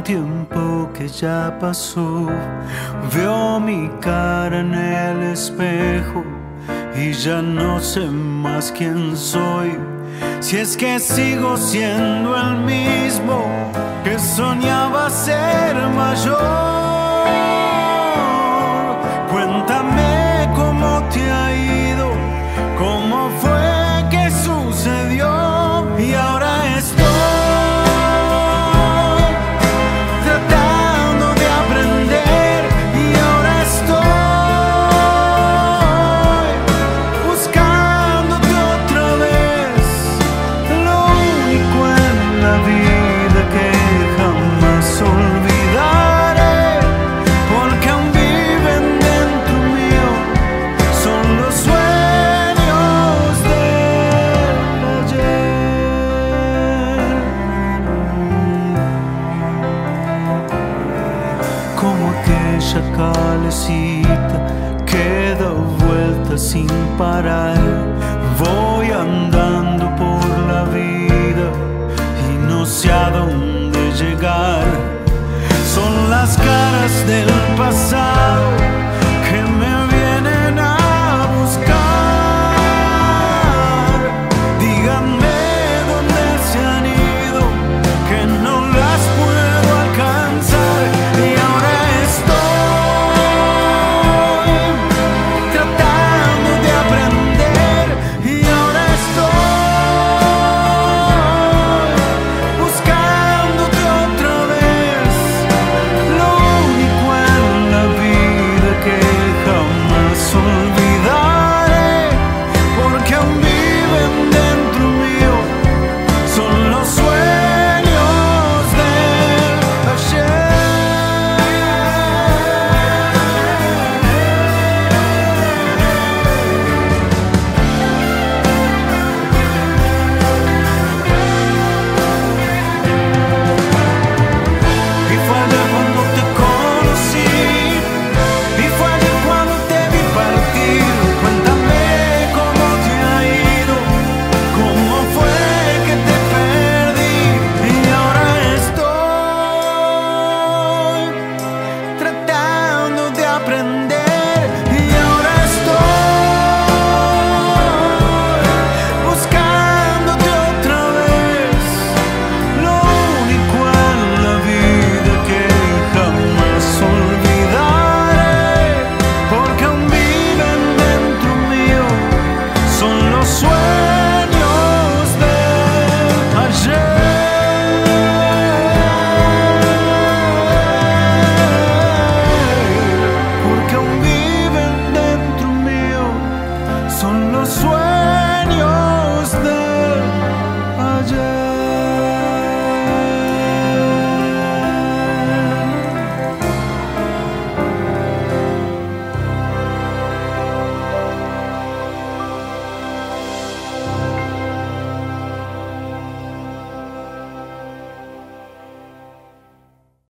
tiempo que ya pasó. Veo mi cara en el espejo y ya no sé más quién soy. Si es que sigo siendo el mismo que soñaba ser mayor. Cuéntame cómo te ha ido, cómo fue que sucedió. Y ahora estoy tratando de aprender, y ahora estoy buscándote otra vez. Lo único en la vida que jamás olvidaré, porque aún viven dentro mío, son los sueños del ayer. Como aquella calecita que da vueltas sin parar. Voy andando por la vida y no sé a dónde llegar.